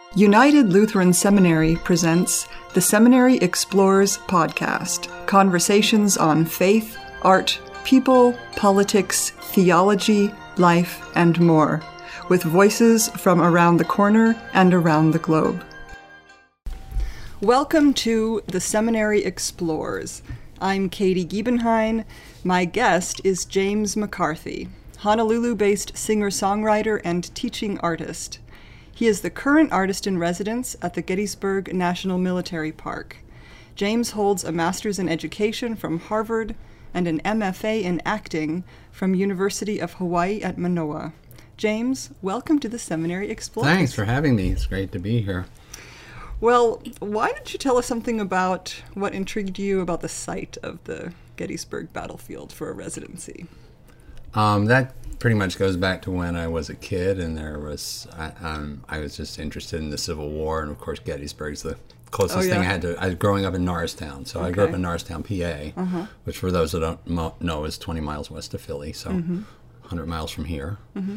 United Lutheran Seminary presents the Seminary Explores podcast, conversations on faith, art, people, politics, theology, life, and more, with voices from around the corner and around the globe. Welcome to the Seminary Explores. I'm Katie Giebenhein. My guest is James McCarthy, Honolulu-based singer-songwriter and teaching artist. He is the current artist-in-residence at the Gettysburg National Military Park. James holds a master's in education from Harvard and an MFA in acting from University of Hawaii at Manoa. James, welcome to the Seminary Explores. Thanks for having me. It's great to be here. Well, why don't you tell us something about what intrigued you about the site of the Gettysburg battlefield for a residency? That pretty much goes back to when I was a kid, and I was just interested in the Civil War, and of course Gettysburg's the closest thing I had to. I was growing up in Norristown, so I grew up in Norristown, PA, which for those that don't know is 20 miles west of Philly, so 100 miles from here.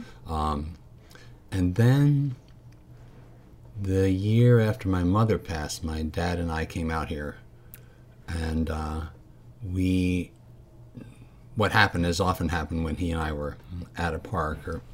And then the year after my mother passed, my dad and I came out here, and what happened is often happened when he and I were at a park, or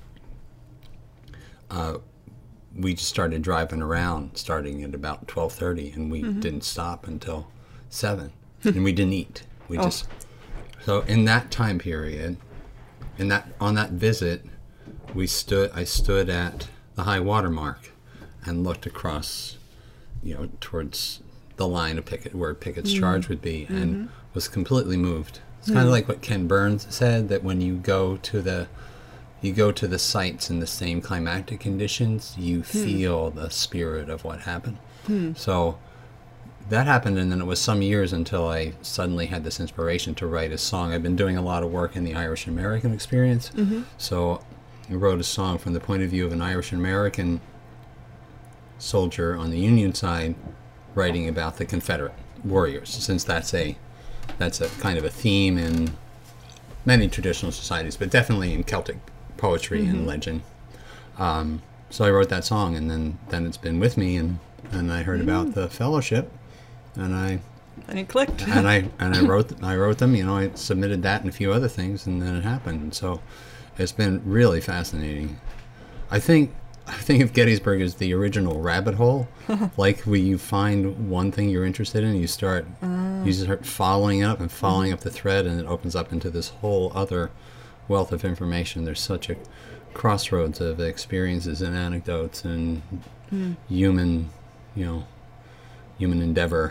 we just started driving around starting at about 12:30, and we didn't stop until 7, and we didn't eat. So in that time period, on that visit, I stood at the high water mark and looked across, towards the line of where Pickett's charge would be, and was completely moved. It's kind of like what Ken Burns said, that when you go to the sites in the same climatic conditions, you feel the spirit of what happened. So that happened, and then it was some years until I suddenly had this inspiration to write a song. I've been doing a lot of work in the Irish American experience, so I wrote a song from the point of view of an Irish American soldier on the Union side, writing about the Confederate warriors, since that's a kind of a theme in many traditional societies, but definitely in Celtic poetry and legend. So I wrote that song, and then it's been with me, and I heard about the fellowship, and it clicked. and I wrote them. I submitted that and a few other things, and then it happened. So it's been really fascinating. I think of Gettysburg as the original rabbit hole. Like when you find one thing you're interested in, you start following up the thread, and it opens up into this whole other wealth of information. There's such a crossroads of experiences and anecdotes and human endeavor.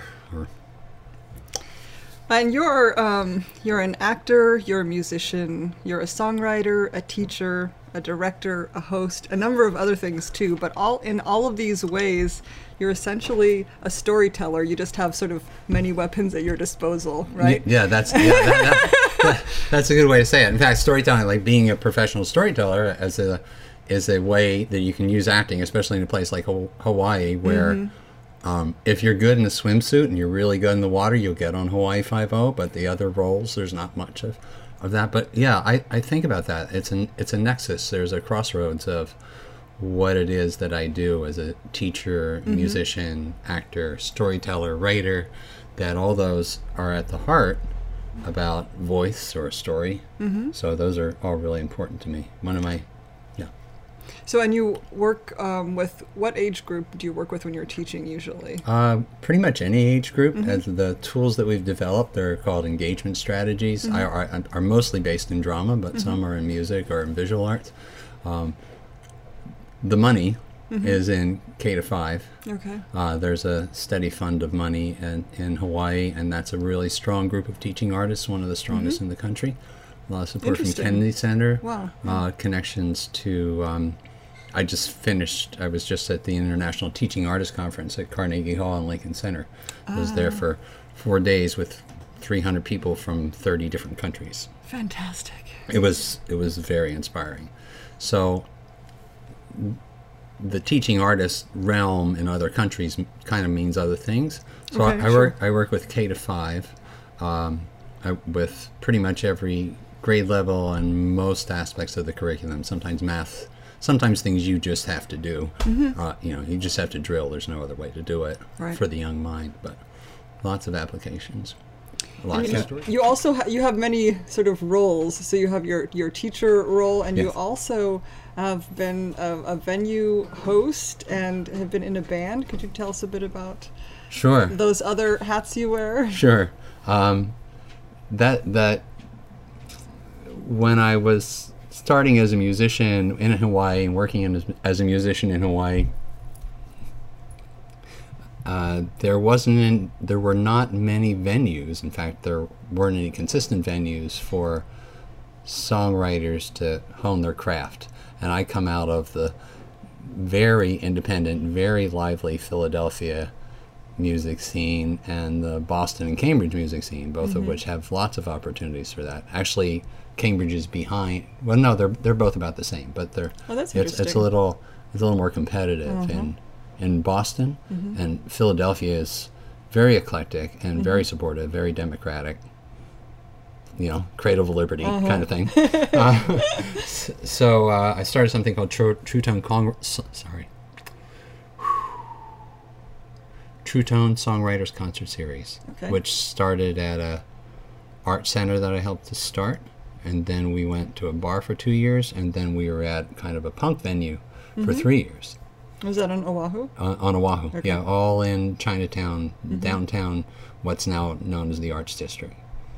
And you're an actor, you're a musician, you're a songwriter, a teacher, a director, a host, a number of other things too, but in all of these ways, you're essentially a storyteller. You just have sort of many weapons at your disposal, right? That's a good way to say it. In fact, storytelling, like being a professional storyteller, is a way that you can use acting, especially in a place like Hawaii, where if you're good in a swimsuit and you're really good in the water, you'll get on Hawaii Five-0, but the other roles, there's not much of that. But yeah, I think about that. It's a nexus. There's a crossroads of what it is that I do as a teacher, musician, actor, storyteller, writer, that all those are at the heart about voice or story. So those are all really important to me. So, and you work with, what age group do you work with when you're teaching usually? Pretty much any age group. As the tools that we've developed, they're called engagement strategies. Are mostly based in drama, but some are in music or in visual arts. The money is in K-5. Okay. There's a steady fund of money in Hawaii, and that's a really strong group of teaching artists, one of the strongest in the country. A lot of support from Kennedy Center. Wow. Connections to... I was just at the International Teaching Artists Conference at Carnegie Hall and Lincoln Center. I was there for 4 days with 300 people from 30 different countries. Fantastic. It was very inspiring. So the teaching artist realm in other countries kind of means other things. So I work with K-5, with pretty much every grade level and most aspects of the curriculum. Sometimes math sometimes things you just have to do. You just have to drill. There's no other way to do it for the young mind. But lots of applications. You also you have many sort of roles. So you have your teacher role, and you also have been a venue host and have been in a band. Could you tell us a bit about those other hats you wear? Sure. That when I was starting as a musician in Hawaii and working as a musician in Hawaii, there were not many venues. In fact, there weren't any consistent venues for songwriters to hone their craft. And I come out of the very independent, very lively Philadelphia music scene and the Boston and Cambridge music scene, both of which have lots of opportunities for that. Actually, Cambridge is behind. Well, no, they're both about the same, but it's a little more competitive in Boston, and Philadelphia is very eclectic and very supportive, very democratic. Cradle of liberty kind of thing. So I started something called True Tone Songwriters Concert Series, which started at a art center that I helped to start, and then we went to a bar for 2 years, and then we were at kind of a punk venue for 3 years. Was that on Oahu? On Oahu, yeah, all in Chinatown, downtown, what's now known as the Arts District.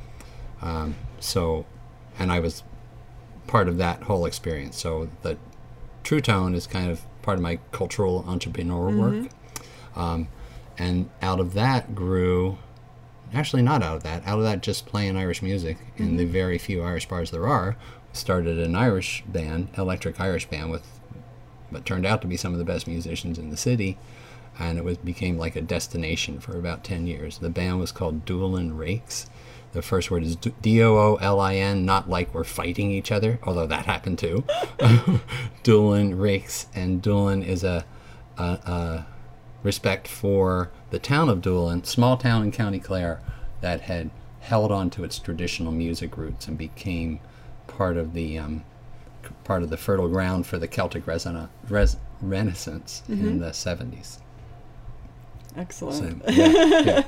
And I was part of that whole experience. So the True Tone is kind of part of my cultural entrepreneurial work. And out of that grew, actually not out of that just playing Irish music in the very few Irish bars there are. Started an Irish band, electric Irish band, with what turned out to be some of the best musicians in the city. And it became like a destination for about 10 years. The band was called Doolin Rakes. The first word is Doolin, not like we're fighting each other, although that happened too. Doolin Rakes, and Doolin is a respect for the town of Doolin, small town in County Clare that had held on to its traditional music roots and became part of the fertile ground for the Celtic Renaissance in the 70s. Excellent. So, yeah.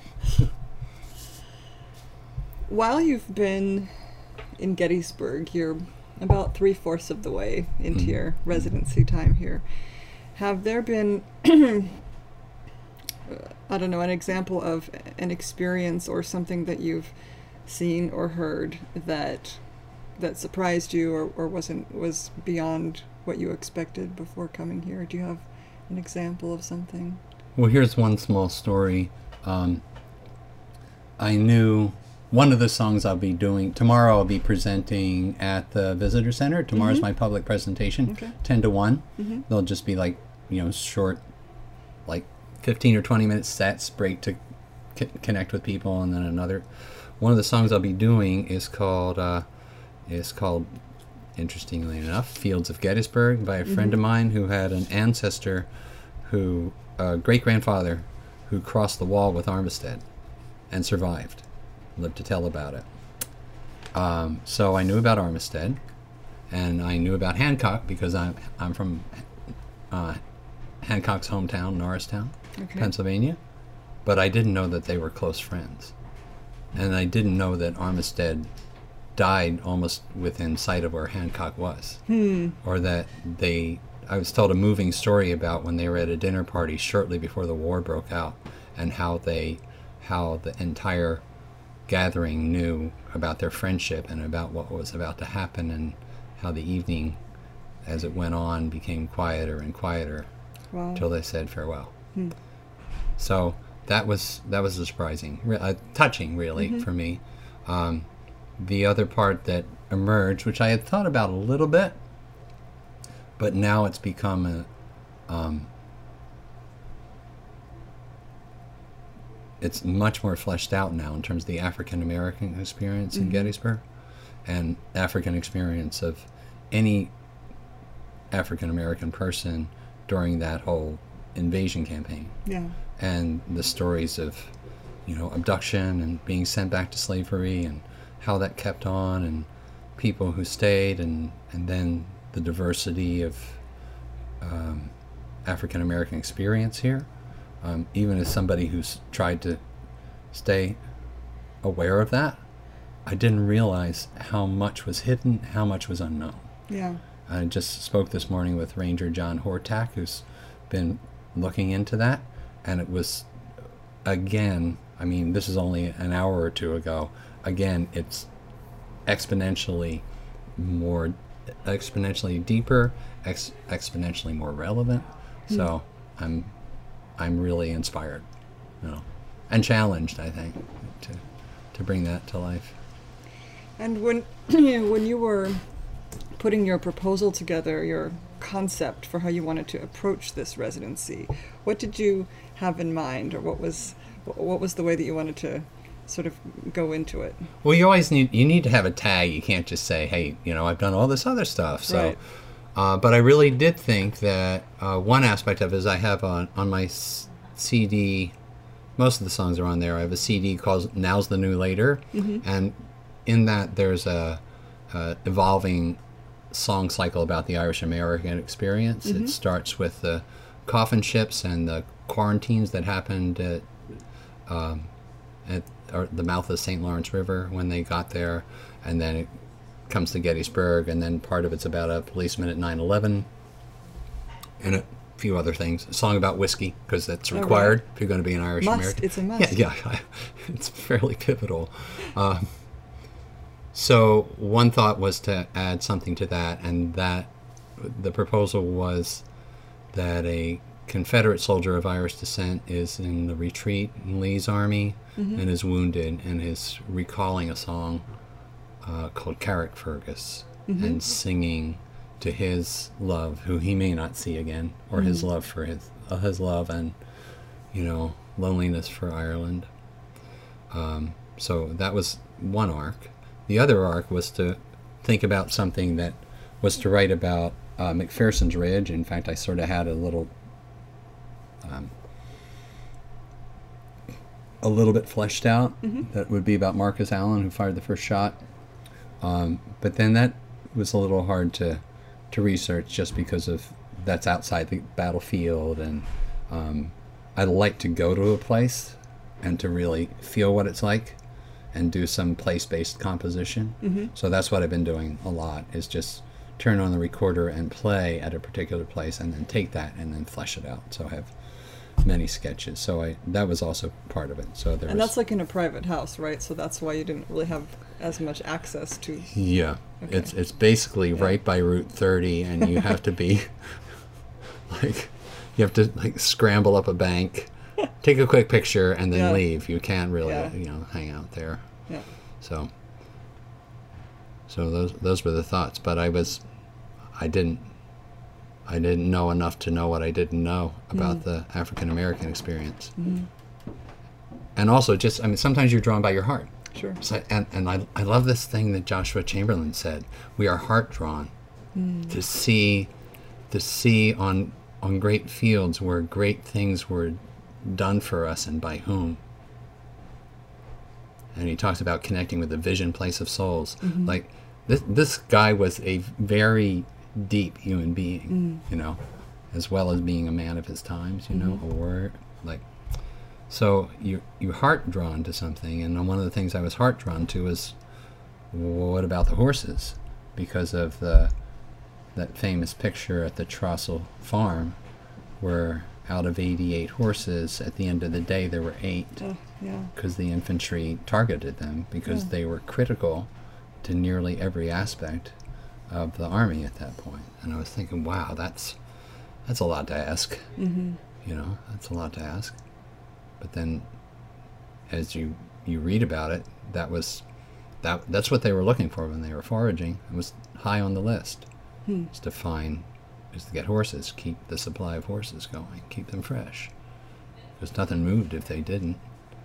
While you've been in Gettysburg, you're about 3/4 of the way into your residency time here. Have there been, I don't know, an example of an experience or something that you've seen or heard that surprised you or was beyond what you expected before coming here? Do you have an example of something? Well, here's one small story. I knew one of the songs I'll be doing tomorrow. I'll be presenting at the Visitor Center. Tomorrow's my public presentation, 10 to 1. They'll just be like, short, like 15 or 20 minute sets, break to connect with people, and then another. One of the songs I'll be doing is called, interestingly enough, Fields of Gettysburg, by a friend of mine who had an ancestor great-grandfather who crossed the wall with Armistead and survived. Lived to tell about it. So I knew about Armistead, and I knew about Hancock because I'm from Hancock's hometown, Norristown, Pennsylvania. But I didn't know that they were close friends, and I didn't know that Armistead died almost within sight of where Hancock was, or that I was told a moving story about when they were at a dinner party shortly before the war broke out, and how the entire gathering knew about their friendship and about what was about to happen, and how the evening, as it went on, became quieter and quieter till they said farewell. So that was a surprising, touching, really, for me. The other part that emerged, which I had thought about a little bit, but now it's become it's much more fleshed out now in terms of the African American experience in Gettysburg, and African experience of any African American person during that whole invasion campaign. And the stories of, abduction and being sent back to slavery, and how that kept on, and people who stayed, and then the diversity of African American experience here. Even as somebody who's tried to stay aware of that, I didn't realize how much was hidden, how much was unknown. Yeah. I just spoke this morning with Ranger John Hortak, who's been looking into that, and it was, again, I mean, this is only an hour or two ago. Again, it's exponentially deeper, exponentially more relevant. So I'm really inspired, and challenged, I think, to bring that to life. And when when you were putting your proposal together, your concept for how you wanted to approach this residency, what did you have in mind, or what was the way that you wanted to sort of go into it? Well, you always need to have a tag. You can't just say, hey, I've done all this other stuff. So, right. But I really did think that one aspect of it is I have on my CD, most of the songs are on there. I have a CD called Now's the New Later, and in that there's a evolving song cycle about the Irish American experience. It starts with the coffin ships and the quarantines that happened at the mouth of the St. Lawrence River when they got there, and then it comes to Gettysburg, and then part of it's about a policeman at 9/11, and a few other things. A song about whiskey, because that's required if you're going to be an Irish American. It's a must. Yeah, it's fairly pivotal. So one thought was to add something to that, and that the proposal was that a Confederate soldier of Irish descent is in the retreat in Lee's army and is wounded, and is recalling a song called Carrickfergus and singing to his love, who he may not see again, or his love for his love and loneliness for Ireland. So that was one arc. The other arc was to think about something that was to write about McPherson's Ridge. In fact, I sort of had a little bit fleshed out that would be about Marcus Allen, who fired the first shot. But then that was a little hard to research, just because of that's outside the battlefield, and I like to go to a place and to really feel what it's like and do some place-based composition. So that's what I've been doing a lot, is just turn on the recorder and play at a particular place, and then take that and then flesh it out. So I have many sketches. So that was also part of it. So there. And that's like in a private house, right? So that's why you didn't really have as much access to. Yeah, okay. It's basically right by Route 30, and you have to be you have to scramble up a bank, take a quick picture, and then leave. You can't really hang out there. Yeah. So those were the thoughts, but I didn't know enough to know what I didn't know about the African American experience. And also, sometimes you're drawn by your heart. Sure. So, and I love this thing that Joshua Chamberlain said: we are heart drawn to see on great fields where great things were done for us, and by whom. And he talks about connecting with the vision place of souls. Like this guy was a very deep human being, as well as being a man of his times, so you're heart drawn to something. And one of the things I was heart drawn to was, what about the horses? Because of that famous picture at the Trossel farm, where out of 88 horses, at the end of the day there were 8, because the infantry targeted them, because they were critical to nearly every aspect of the army at that point. And I was thinking, wow, that's a lot to ask. That's a lot to ask. But then, as you read about it, that's what they were looking for when they were foraging. It was high on the list. Is to get horses, keep the supply of horses going, keep them fresh, because nothing moved if they didn't.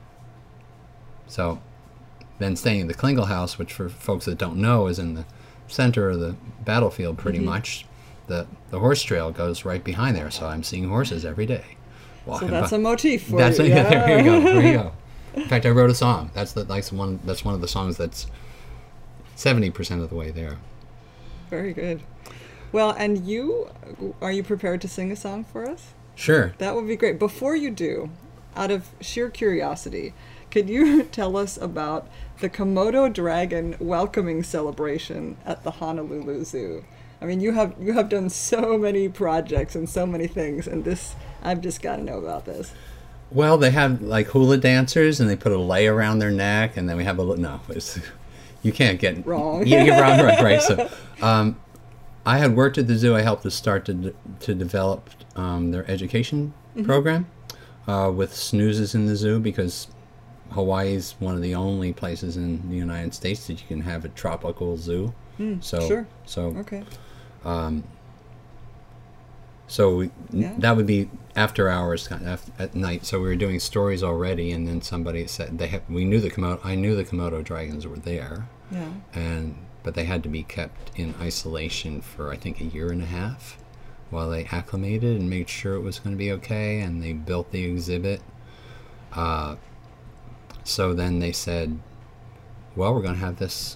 So then staying in the Klingel House, which for folks that don't know is in the center of the battlefield pretty much, the horse trail goes right behind there, so I'm seeing horses every day. So that's a motif for you. Yeah, there you go. There you go. In fact, I wrote a song. That's one of the songs that's 70% of the way there. Very good. Well, and are you prepared to sing a song for us? Sure. That would be great. Before you do, out of sheer curiosity, could you tell us about the Komodo dragon welcoming celebration at the Honolulu Zoo? I mean, you have done so many projects and so many things, and I've just got to know about this. Well, they have like hula dancers, and they put a lei around their neck, and then we have you can't get wrong. You get wrong, right? So, I had worked at the zoo. I helped to start to develop their education program with snoozes in the zoo, because Hawaii's one of the only places in the United States that you can have a tropical zoo. Sure. So okay. That would be after hours at night. So we were doing stories already, and then somebody said I knew the Komodo dragons were there. Yeah. But they had to be kept in isolation for I think a year and a half while they acclimated and made sure it was going to be okay, and they built the exhibit. So then they said, well, we're going to have this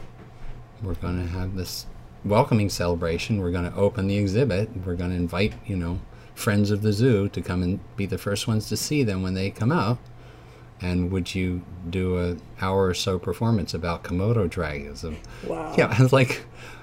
welcoming celebration. We're going to open the exhibit. We're going to invite, friends of the zoo to come and be the first ones to see them when they come out. And would you do an hour or so performance about Komodo dragons? Wow. Yeah, I was like,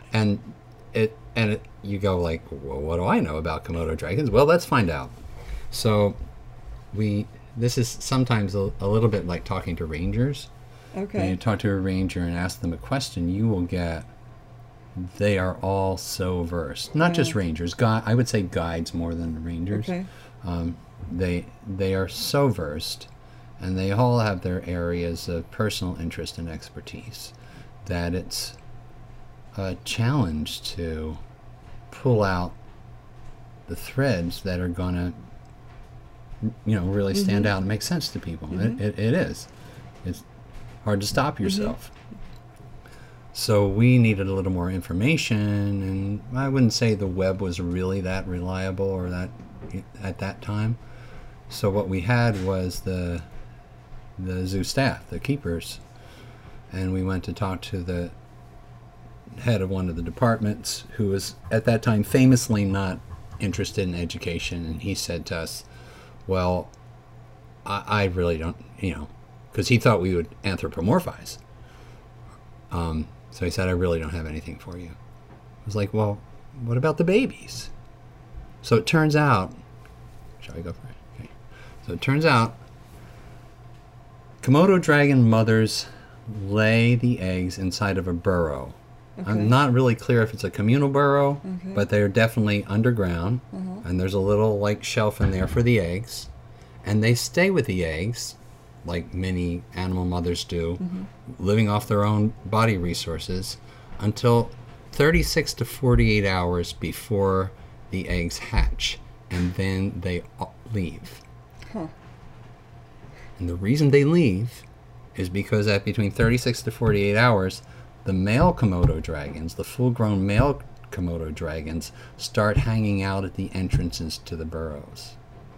you go like, well, what do I know about Komodo dragons? Well, let's find out. So this is sometimes a little bit like talking to rangers. Okay. When you talk to a ranger and ask them a question, you will get, they are all so versed. Not just rangers. I would say guides more than rangers. Okay. They are so versed, and they all have their areas of personal interest and expertise, that it's a challenge to pull out the threads that are going to, really stand out and make sense to people. It is. It's hard to stop yourself. So we needed a little more information, and I wouldn't say the web was really that reliable or that at that time. So what we had was the zoo staff, the keepers, and we went to talk to the head of one of the departments, who was at that time famously not interested in education, and he said to us, well, I really don't, because he thought we would anthropomorphize. So he said, I really don't have anything for you. I was like, well, what about the babies? So it turns out, shall we go for it? Okay. So it turns out Komodo dragon mothers lay the eggs inside of a burrow. Okay. I'm not really clear if it's a communal burrow, but they're definitely underground, and there's a little shelf in there for the eggs, and they stay with the eggs like many animal mothers do, living off their own body resources, until 36 to 48 hours before the eggs hatch, and then they leave. And the reason they leave is because at between 36 to 48 hours, the male Komodo dragons, the full-grown male Komodo dragons, start hanging out at the entrances to the burrows.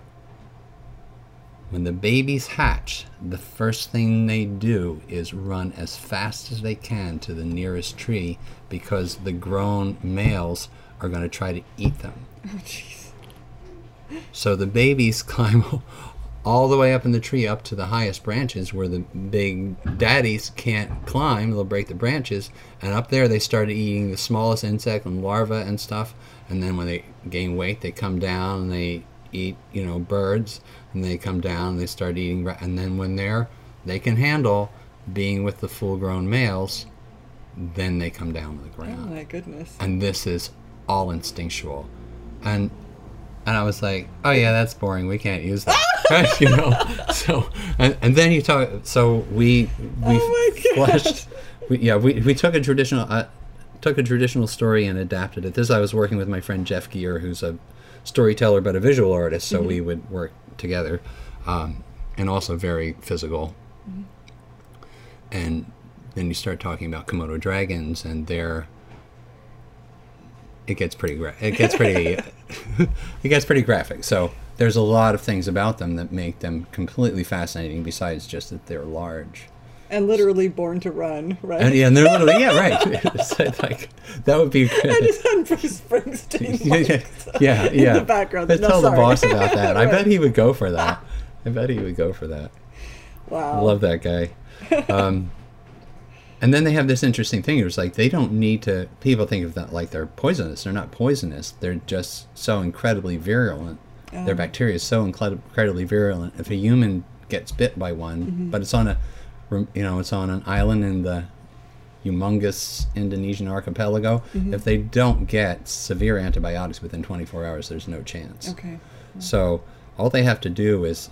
When the babies hatch, the first thing they do is run as fast as they can to the nearest tree, because the grown males are going to try to eat them. Oh, jeez. So the babies climb all the way up in the tree, up to the highest branches where the big daddies can't climb. They'll break the branches, and up there they start eating the smallest insect and larvae and stuff. And then when they gain weight, they come down and they eat, birds, and they come down and they start eating. And then when they can handle being with the full-grown males, then they come down to the ground. Oh my goodness. And this is all instinctual. And I was like, oh yeah, that's boring. We can't use that. So and then you talk. So we flushed. We took a traditional story and adapted it. This I was working with my friend Jeff Gear, who's a storyteller but a visual artist. So we would work together, and also very physical. And then you start talking about Komodo dragons, and it gets pretty graphic. So there's a lot of things about them that make them completely fascinating, besides just that they're large. And literally born to run, right? And yeah, and they're literally, yeah, right. So, like, that would be good. I just had Bruce Springsteen yeah. in the background. Let's tell the sorry. boss about that. Right. I bet he would go for that. Wow. Love that guy. And then they have this interesting thing. It was like they don't need to. People think of that like they're poisonous. They're not poisonous. They're just so incredibly virulent. Their bacteria is so incredibly virulent. If a human gets bit by one, but it's on it's on an island in the humongous Indonesian archipelago. If they don't get severe antibiotics within 24 hours, there's no chance. Okay. So all they have to do is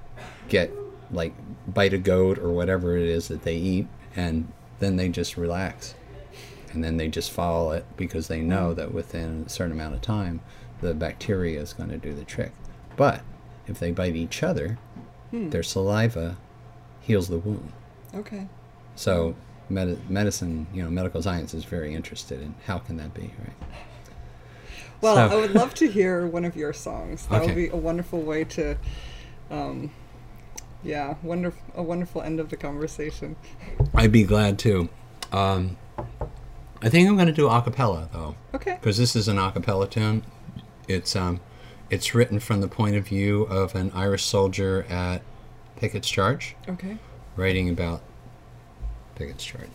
bite a goat or whatever it is that they eat, and then they just relax. And then they just follow it because they know that within a certain amount of time, the bacteria is going to do the trick. But if they bite each other, their saliva heals the wound. Okay. So medicine, medical science is very interested in how can that be, right? Well, So- I would love to hear one of your songs. That would Okay. be a wonderful way to, a wonderful end of the conversation. I'd be glad to. I think I'm going to do a cappella, though. Okay. Because this is an a cappella tune. It's written from the point of view of an Irish soldier at Pickett's Charge, Okay. writing about Pickett's Charge.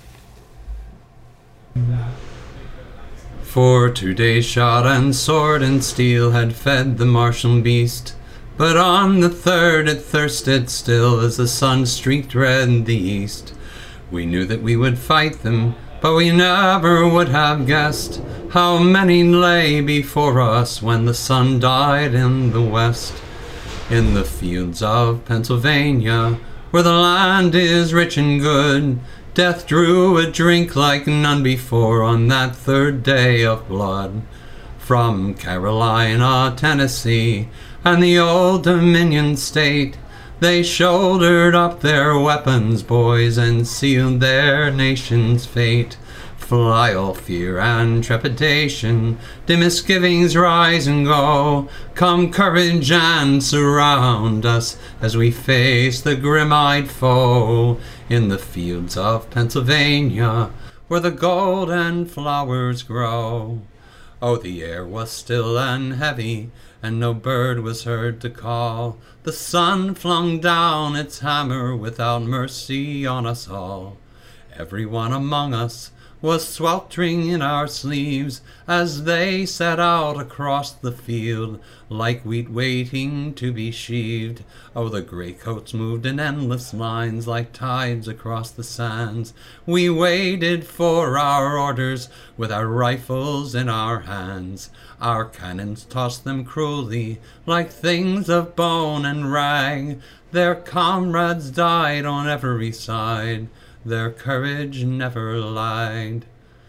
For 2 days shot and sword and steel had fed the martial beast, but on the third it thirsted still as the sun streaked red the east. We knew that we would fight them, but we never would have guessed how many lay before us when the sun died in the west. In the fields of Pennsylvania, where the land is rich and good, death drew a drink like none before on that third day of blood. From Carolina, Tennessee, and the Old Dominion state, they shouldered up their weapons, boys, and sealed their nation's fate. Fly all fear and trepidation, dim misgivings rise and go. Come courage and surround us as we face the grim-eyed foe. In the fields of Pennsylvania, where the golden flowers grow. Oh, the air was still and heavy, and no bird was heard to call. The sun flung down its hammer without mercy on us all. Everyone among us was sweltering in our sleeves as they set out across the field like wheat waiting to be sheaved. Oh, the greycoats moved in endless lines like tides across the sands. We waited for our orders with our rifles in our hands. Our cannons tossed them cruelly like things of bone and rag. Their comrades died on every side. Their courage never lagged.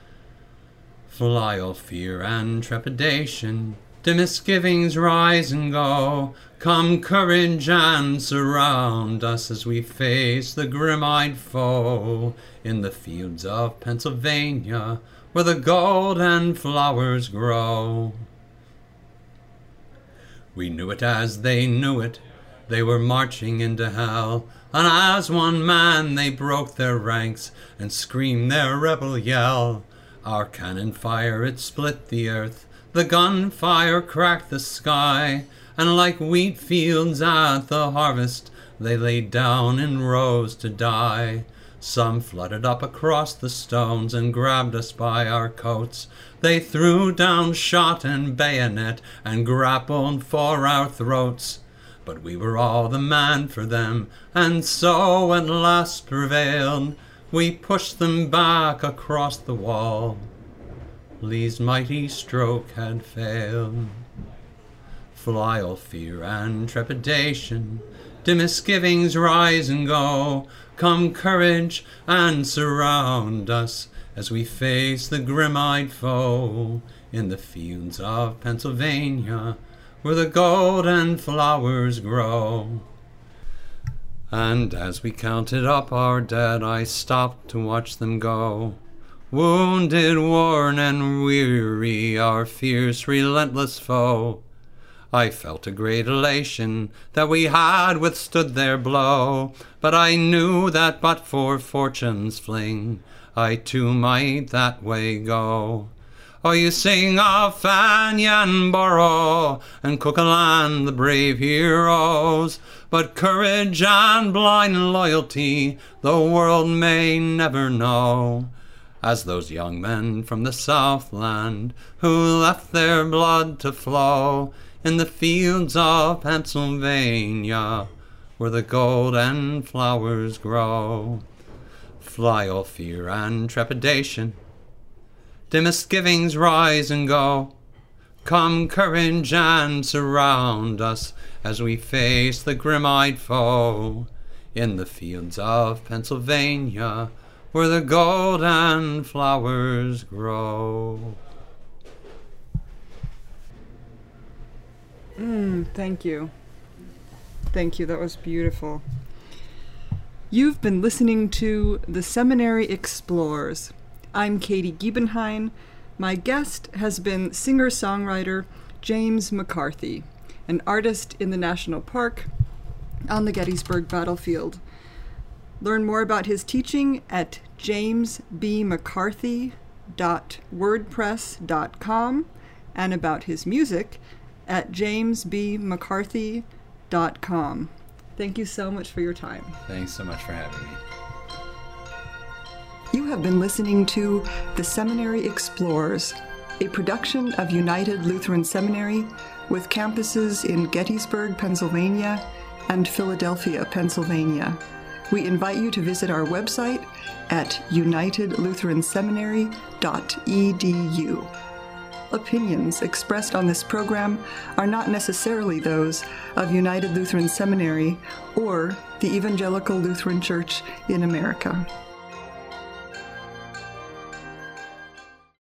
Fly all fear and trepidation, dim misgivings rise and go. Come courage and surround us as we face the grim-eyed foe. In the fields of Pennsylvania, where the golden flowers grow. We knew it as they knew it. They were marching into hell, and as one man they broke their ranks and screamed their rebel yell. Our cannon fire, it split the earth, the gunfire cracked the sky, and like wheat fields at the harvest, they lay down in rows to die. Some flooded up across the stones and grabbed us by our coats. They threw down shot and bayonet and grappled for our throats. But we were all the man for them, and so at last prevailed. We pushed them back across the wall. Lee's mighty stroke had failed. Fly all fear and trepidation, dim misgivings rise and go. Come courage and surround us as we face the grim-eyed foe. In the fields of Pennsylvania, where the golden flowers grow. And as we counted up our dead, I stopped to watch them go. Wounded, worn, and weary, our fierce, relentless foe. I felt a great elation that we had withstood their blow, but I knew that but for fortune's fling, I too might that way go. Oh, you sing of Fanyanborough and Cuchulainn, the brave heroes, but courage and blind loyalty the world may never know. As those young men from the Southland who left their blood to flow in the fields of Pennsylvania, where the golden flowers grow. Fly all fear and trepidation, dim misgivings rise and go. Come courage and surround us as we face the grim-eyed foe in the fields of Pennsylvania, where the golden flowers grow. Thank you. Thank you. That was beautiful. You've been listening to The Seminary Explores. I'm Katie Giebenheim. My guest has been singer-songwriter James McCarthy, an artist in the National Park on the Gettysburg battlefield. Learn more about his teaching at jamesbmccarthy.wordpress.com and about his music at jamesbmccarthy.com. Thank you so much for your time. Thanks so much for having me. You have been listening to The Seminary Explores, a production of United Lutheran Seminary with campuses in Gettysburg, Pennsylvania and Philadelphia, Pennsylvania. We invite you to visit our website at unitedlutheranseminary.edu. Opinions expressed on this program are not necessarily those of United Lutheran Seminary or the Evangelical Lutheran Church in America.